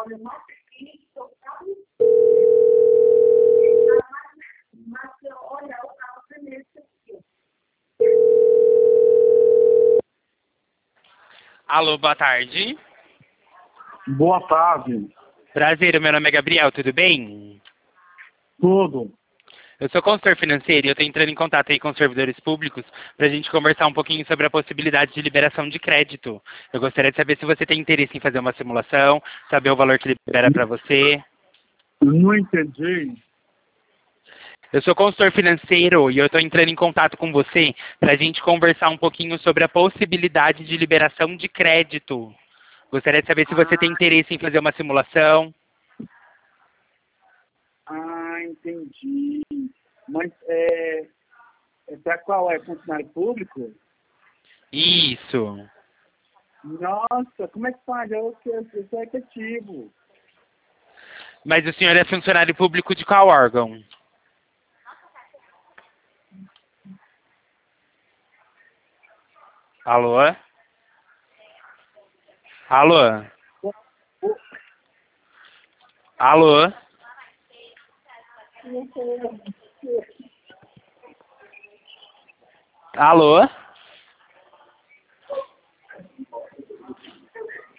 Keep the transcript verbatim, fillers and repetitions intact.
Alô, boa tarde. Boa tarde. Prazer, meu nome é Gabriel, tudo bem? Tudo. Eu sou consultor financeiro e eu estou entrando em contato aí com os servidores públicos para a gente conversar um pouquinho sobre a possibilidade de liberação de crédito. Eu gostaria de saber se você tem interesse em fazer uma simulação, saber o valor que libera para você. Não entendi. Eu sou consultor financeiro e eu estou entrando em contato com você para a gente conversar um pouquinho sobre a possibilidade de liberação de crédito. Gostaria de saber se você tem Ah, interesse em fazer uma simulação. ah, entendi. Mas é, é para qual é? Funcionário público? Isso. Nossa, como é que faz? Eu, eu, eu sou efetivo. Mas o senhor é funcionário público de qual órgão? Alô? Alô? Alô? Alô?